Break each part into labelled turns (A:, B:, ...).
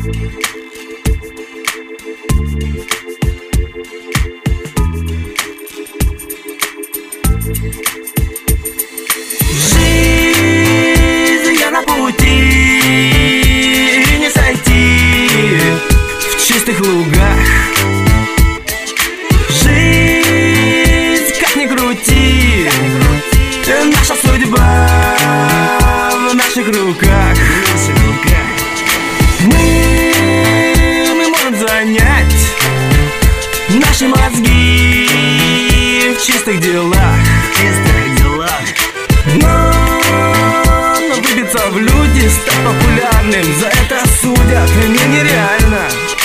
A: Жизнь, я на пути, не сойти в чистых лугах. Жизнь, как ни крути, наша судьба в наших руках. Мы можем занять наши мозги в чистых делах. Но выбиться в люди, стать популярным, за это судят, мне нереально.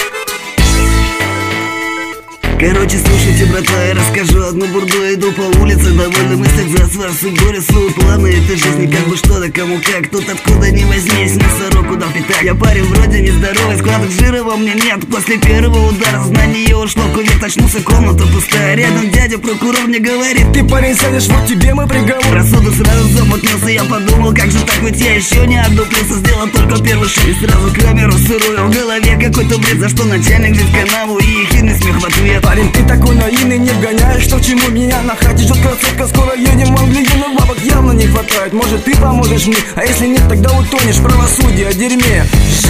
B: Короче, слушайте, братва, я расскажу одну бурду. Иду по улице, довольно мыслях за свою судьбу, рисую планы этой жизни, как бы что-то, кому как. Тут откуда ни возьмись, носорог куда пятак. Я парень вроде нездоровый, складок жира во мне нет. После первого удара знание ушло, кувет, очнулся, комната пустая. Рядом дядя прокурор мне говорит: ты, парень, сядешь, вот тебе мой приговор. Рассудок сразу замутнился, я подумал, как же так, ведь я еще не отдуплился. Сделал только первый шаг и сразу камеру сырую. В голове какой-то бред, за что начальник здесь канаву и ехидный смех в ответ.
A: Парень, ты такой наивный, не вгоняешь, что к чему меня на хате ждет красотка. Скоро едем в Англию, но бабок явно не хватает. Может, ты поможешь мне, а если нет, тогда утонешь в правосудии о дерьме.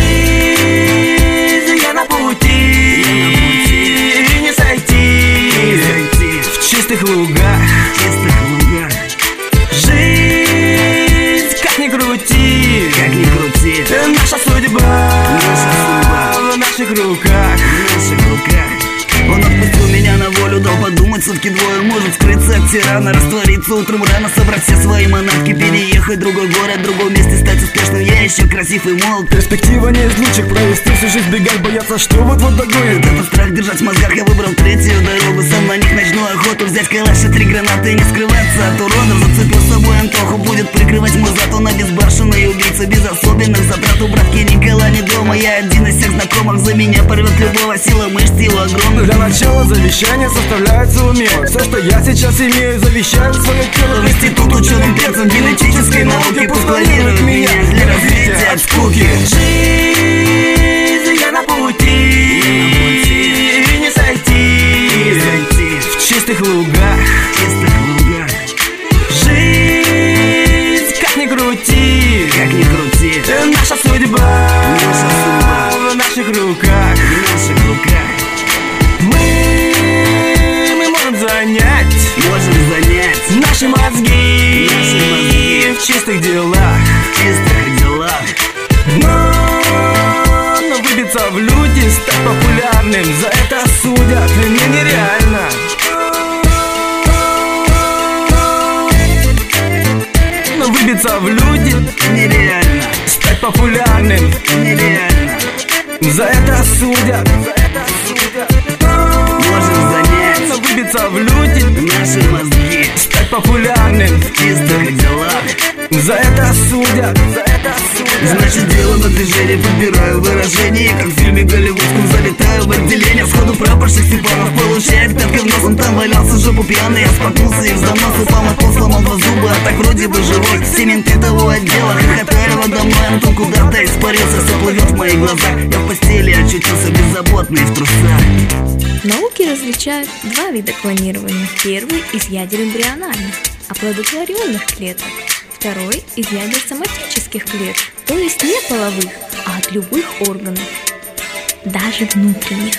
A: Жизнь, я на пути, не сойти в чистых лугах. Жизнь, как ни крути, наша судьба в наших руках. Он отпустил меня на волю, дал подумать сутки двое. Может скрыться от тирана, раствориться утром рано, собрать все свои манатки, переехать в другой город, в другом месте стать успешным. Я еще красив и молод. Перспектива не из лучших, провести всю жизнь бегать, бояться, что вот-вот догонит.
B: Этот страх держать в мозгах, я выбрал третью дорогу. Сам на них начну охоту, взять калаш и 3 гранаты и не скрываться от уродов. Зацепил с собой Антоху, будет прикрывать мой зад. Он безбашенный убийца, без особенных затрат. У братки Никола не дома, я один из всех знакомых. За меня порвет любого, сила мышц его огромных.
A: Для начала завещание составляется умело. Все, что я сейчас имею, завещаю свое тело.
B: В институт ученым перцем генетической науки пусть планируют меня для развития от скуки.
A: Жизнь, я на пути, не сойти в чистых лугах. Жизнь, как ни крути, наша судьба в наших руках. Мы можем занять наши мозги в чистых делах. Но выбиться в люди, стать популярным, за это судят, мне нереально. Но выбиться в люди
B: нереально,
A: стать популярным
B: нереально,
A: за это судят.
B: Можем занять,
A: но выбиться в люди,
B: наши мозги,
A: стать популярным
B: в чистых делах.
A: За это судят,
B: Значит, дело на движение, подбираю выражение. Как в фильме голливудском, залетаю в отделение. Сходу прапорщик Степанов получает пяткой в нос. Он там валялся, жопу пьяный, я споткнулся и в занос упал на пол, сломал 2 зуба, а так вроде бы живой. Все менты того отдела хохотали надо мной. Антон куда-то испарился, все плывет в моих глазах. Я в постели очутился беззаботный в трусах.
C: Науки различают 2 вида клонирования. Первый из ядер эмбриональных, оплодотворенных клеток. Второй из ядер соматических клеток, то есть не половых, а от любых органов, даже внутренних.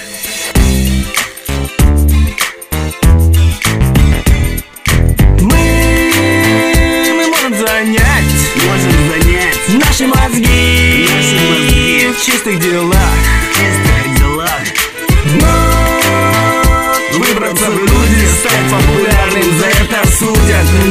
A: Мы можем занять наши мозги в чистых делах. Но выбраться в люди, стать популярным, за это судят.